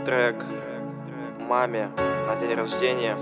Трек маме на день рождения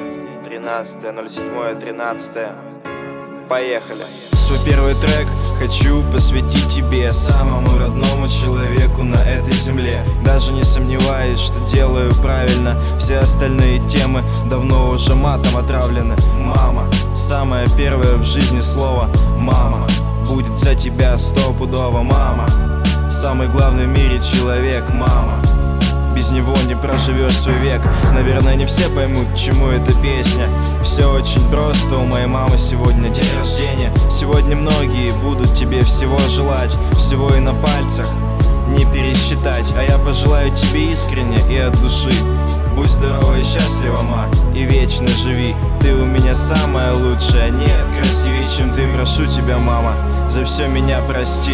13.07.13. Поехали. Свой первый трек хочу посвятить тебе, самому родному человеку на этой земле. Даже не сомневаюсь, что делаю правильно. Все остальные темы давно уже матом отравлены. Мама, самое первое в жизни слово мама. Будет за тебя стопудово мама. Самый главный в мире человек мама. Без него не проживешь свой век. Наверное, не все поймут, к чему эта песня. Все очень просто, у моей мамы сегодня день рождения. Сегодня многие будут тебе всего желать, всего и на пальцах не пересчитать. А я пожелаю тебе искренне и от души: будь здорова и счастлива, ма, и вечно живи. Ты у меня самая лучшая, нет красивее, чем ты. Прошу тебя, мама, за все меня прости.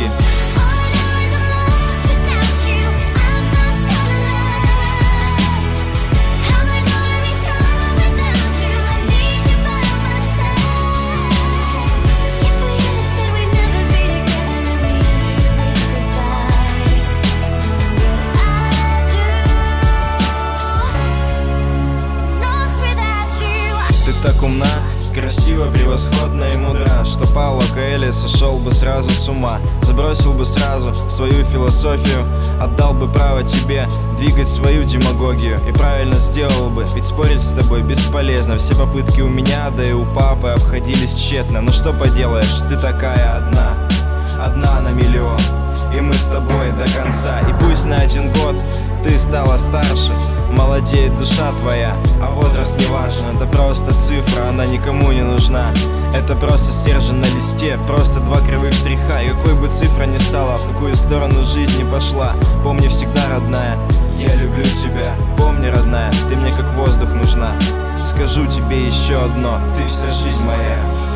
Ты так умна, красива, превосходна и мудра, что Пауло Коэльо сошел бы сразу с ума. Забросил бы сразу свою философию, отдал бы право тебе двигать свою демагогию. И правильно сделал бы, ведь спорить с тобой бесполезно. Все попытки у меня, да и у папы обходились тщетно. Но что поделаешь, ты такая одна, одна на миллион, и мы с тобой до конца. И пусть на 1 год ты стала старше, молодеет душа твоя, а возраст не важен. Это просто цифра, она никому не нужна. Это просто стержень на листе, просто 2 кривых штриха. И какой бы цифра ни стала, в какую сторону жизнь пошла, помни всегда, родная, я люблю тебя. Помни, родная, ты мне как воздух нужна. Скажу тебе еще одно: ты вся жизнь моя.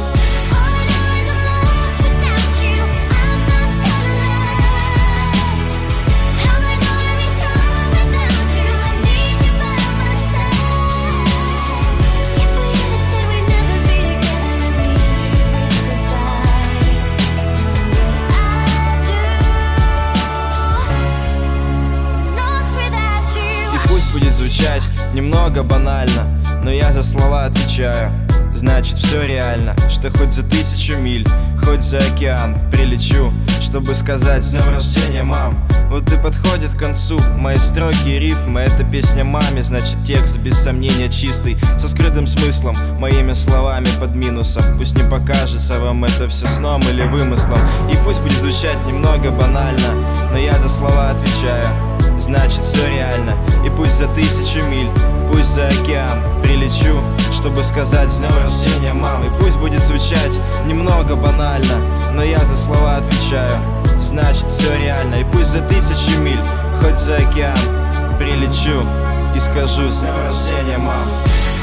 Пусть будет звучать немного банально, но я за слова отвечаю. Значит, все реально, что хоть за 1000 миль, хоть за океан прилечу, чтобы сказать: с днем рождения, мам. Вот и подходит к концу мои строки и рифмы. Это песня маме, значит текст без сомнения чистый, со скрытым смыслом, моими словами под минусом. Пусть не покажется вам это все сном или вымыслом. И пусть будет звучать немного банально, но я за слова отвечаю. Значит, все реально. И пусть за 1000 миль, пусть за океан прилечу, чтобы сказать: с днем рождения, мам. И пусть будет звучать немного банально, но я за слова отвечаю. Значит, все реально. И пусть за 1000 миль, хоть за океан прилечу и скажу: с днем рождения, мам.